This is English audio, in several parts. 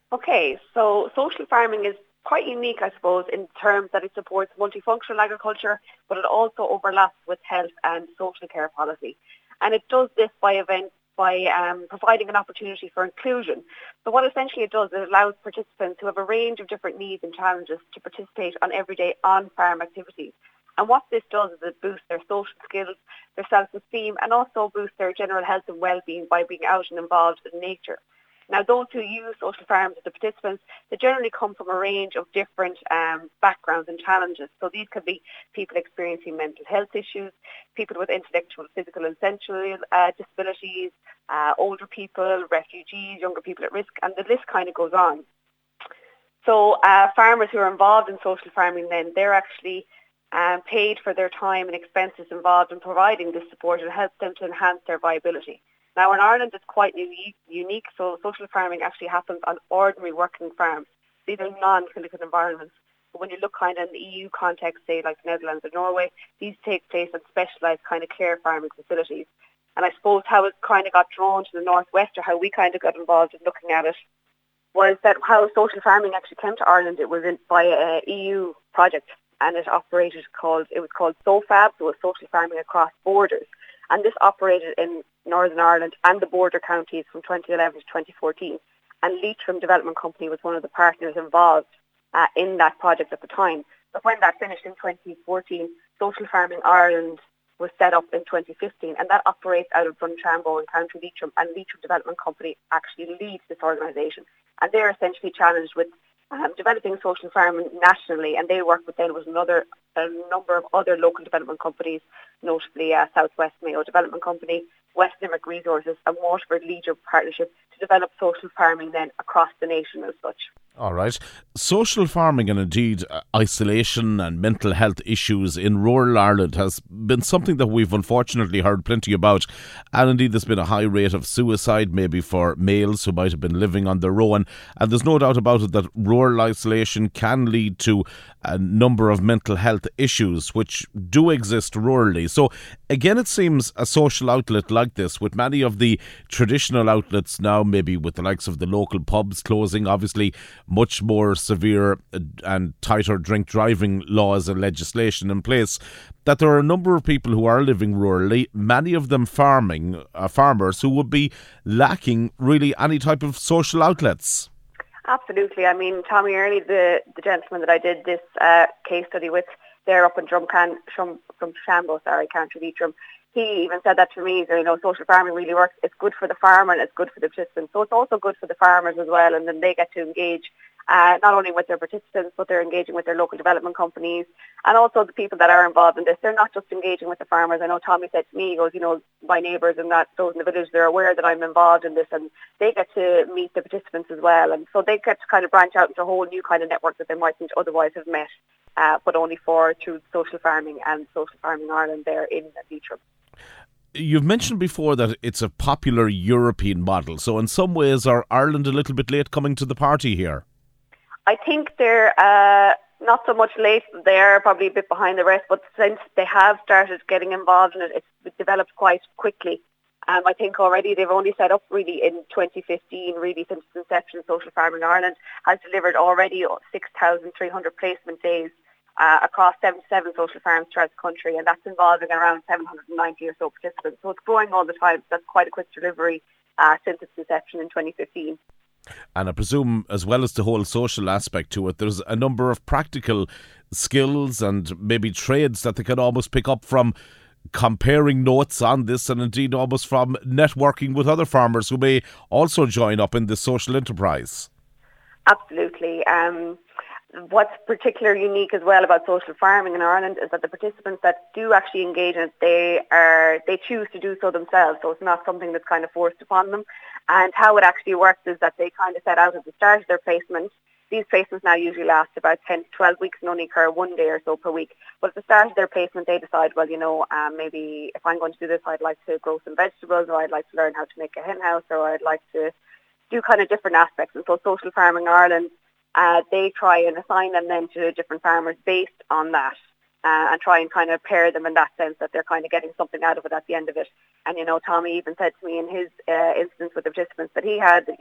Okay, so social farming is quite unique, I suppose, in terms that it supports multifunctional agriculture, but it also overlaps with health and social care policy. And it does this by providing an opportunity for inclusion. So what essentially it does, it allows participants who have a range of different needs and challenges to participate on everyday on-farm activities. And what this does is it boosts their social skills, their self-esteem, and also boosts their general health and well-being by being out and involved in nature. Now, those who use social farms as the participants, they generally come from a range of different backgrounds and challenges. So these could be people experiencing mental health issues, people with intellectual, physical and sensory disabilities, older people, refugees, younger people at risk, and the list kind of goes on. So farmers who are involved in social farming then, they're actually paid for their time and expenses involved in providing this support and helps them to enhance their viability. Now in Ireland it's quite unique, so social farming actually happens on ordinary working farms. These are non-clinical environments. But when you look kind of in the EU context, say like the Netherlands or Norway, these take place on specialised kind of care farming facilities. And I suppose how it kind of got drawn to the northwest, or how we kind of got involved in looking at it, was that how social farming actually came to Ireland. It was by an EU project, and it was called SOFAB, so it was social farming across borders. And this operated in Northern Ireland and the border counties from 2011 to 2014. And Leitrim Development Company was one of the partners involved in that project at the time. But when that finished in 2014, Social Farming Ireland was set up in 2015, and that operates out of Drunchambo in County Leitrim, and Leitrim Development Company actually leads this organisation. And they're essentially challenged with developing social farming nationally, and they work with a number of other local development companies, notably Southwest Mayo Development Company, West Limerick Resources and Waterford Leisure Partnership, to develop social farming then across the nation as such. All right. Social farming and indeed isolation and mental health issues in rural Ireland has been something that we've unfortunately heard plenty about. And indeed there's been a high rate of suicide, maybe for males who might have been living on their own. And there's no doubt about it that rural isolation can lead to a number of mental health issues which do exist rurally. So again, it seems a social outlet like this, with many of the traditional outlets now, maybe with the likes of the local pubs closing, obviously much more severe and tighter drink driving laws and legislation in place, that there are a number of people who are living rurally, many of them farmers, who would be lacking really any type of social outlets. Absolutely. I mean, Tommy Early, the gentleman that I did this case study with there up in Drumshambo, County Leitrim, he even said that to me. Social farming really works. It's good for the farmer and it's good for the participants. So it's also good for the farmers as well, and then they get to engage not only with their participants, but they're engaging with their local development companies and also the people that are involved in this. They're not just engaging with the farmers. I know Tommy said to me, he goes, my neighbours and those in the village, they're aware that I'm involved in this, and they get to meet the participants as well. And so they get to kind of branch out into a whole new kind of network that they mightn't otherwise have met, but only through social farming and Social Farming Ireland there in Leitrim. You've mentioned before that it's a popular European model. So in some ways, are Ireland a little bit late coming to the party here? I think they're not so much late. They're probably a bit behind the rest, but since they have started getting involved in it, it's developed quite quickly. I think already they've only set up really in 2015, really since its inception. Social Farming Ireland has delivered already 6,300 placement days across 77 social farms throughout the country, and that's involving around 790 or so participants. So it's growing all the time. So that's quite a quick delivery since its inception in 2015. And I presume, as well as the whole social aspect to it, there's a number of practical skills and maybe trades that they can almost pick up from comparing notes on this, and indeed almost from networking with other farmers who may also join up in this social enterprise. Absolutely. What's particularly unique as well about social farming in Ireland is that the participants that do actually engage in it, they choose to do so themselves. So it's not something that's kind of forced upon them. And how it actually works is that they kind of set out at the start of their placement. These placements now usually last about 10 to 12 weeks and only occur one day or so per week. But at the start of their placement, they decide, well, maybe if I'm going to do this, I'd like to grow some vegetables, or I'd like to learn how to make a hen house, or I'd like to do kind of different aspects. And so Social Farming Ireland, they try and assign them then to different farmers based on that, and try and kind of pair them in that sense that they're kind of getting something out of it at the end of it. And, Tommy even said to me in his instance with the participants that he had,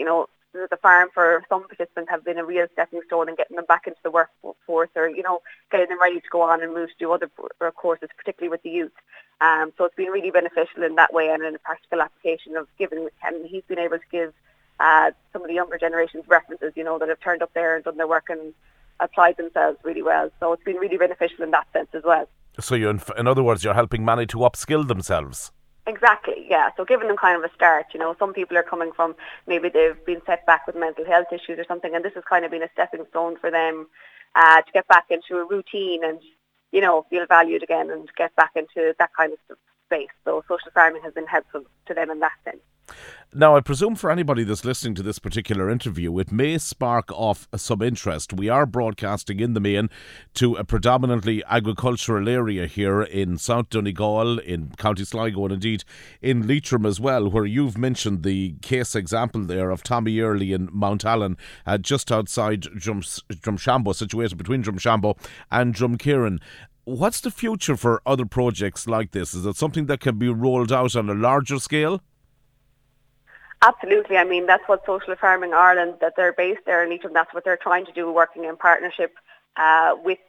the farm for some participants have been a real stepping stone in getting them back into the workforce, or getting them ready to go on and move to do other courses, particularly with the youth. So it's been really beneficial in that way, and in a practical application of giving. And he's been able to give some of the younger generations references, that have turned up there and done their work and applied themselves really well. So it's been really beneficial in that sense as well. So in other words, you're helping many to upskill themselves. Exactly, yeah. So giving them kind of a start. Some people are coming from, maybe they've been set back with mental health issues or something, and this has kind of been a stepping stone for them to get back into a routine and, feel valued again and get back into that kind of space. So social farming has been helpful to them in that sense. Now, I presume for anybody that's listening to this particular interview, it may spark off some interest. We are broadcasting in the main to a predominantly agricultural area here in South Donegal, in County Sligo, and indeed in Leitrim as well, where you've mentioned the case example there of Tommy Early in Mount Allen, just outside Drumshambo, situated between Drumshambo and Drumkeeran. What's the future for other projects like this? Is it something that can be rolled out on a larger scale? Absolutely. I mean, that's what Social Farming Ireland, that they're based there in Leitrim, that's what they're trying to do, working in partnership with,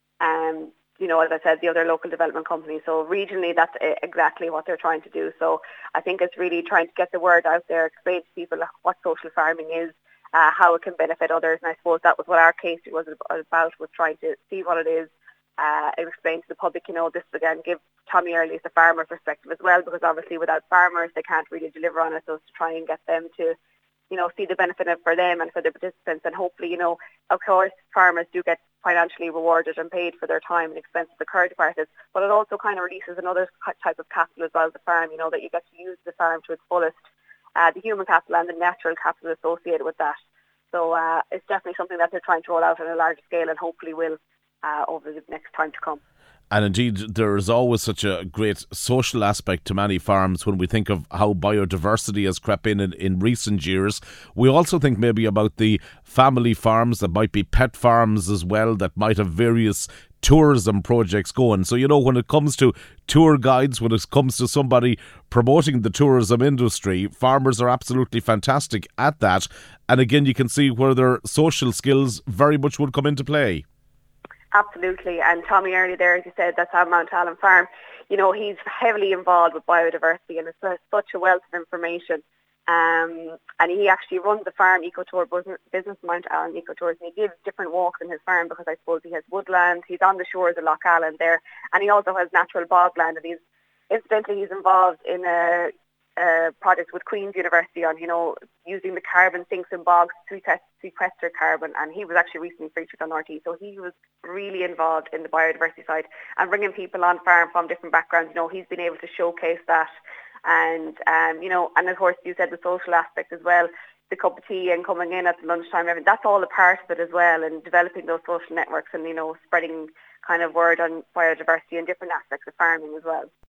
as I said, the other local development companies. So regionally, that's exactly what they're trying to do. So I think it's really trying to get the word out there, explain to people what social farming is, how it can benefit others. And I suppose that was what our case was about, was trying to see what it is, explain to the public, this again, give Tommy Early the farmer perspective as well, because obviously without farmers they can't really deliver on it. So to try and get them to, see the benefit of for them and for the participants, and hopefully, of course farmers do get financially rewarded and paid for their time and expenses occurred to parties, but it also kind of releases another type of capital as well as the farm, that you get to use the farm to its fullest, the human capital and the natural capital associated with that. So it's definitely something that they're trying to roll out on a large scale, and hopefully will over the next time to come. And indeed, there is always such a great social aspect to many farms when we think of how biodiversity has crept in recent years. We also think maybe about the family farms that might be pet farms as well, that might have various tourism projects going. So, when it comes to tour guides, when it comes to somebody promoting the tourism industry, farmers are absolutely fantastic at that. And again, you can see where their social skills very much would come into play. Absolutely. And Tommy Early there, as you said, that's on Mount Allen Farm. He's heavily involved with biodiversity, and it's such a wealth of information. And he actually runs the farm ecotour business, Mount Allen Ecotours, and he gives different walks in his farm because I suppose he has woodland. He's on the shores of Lough Allen there, and he also has natural bogland. And he's involved in a project with Queen's University on, using the carbon sinks and bogs to sequester carbon, and he was actually recently featured on RT. So he was really involved in the biodiversity side and bringing people on farm from different backgrounds. He's been able to showcase that, and and of course you said the social aspect as well, the cup of tea and coming in at the lunchtime, that's all a part of it as well, and developing those social networks and spreading kind of word on biodiversity and different aspects of farming as well.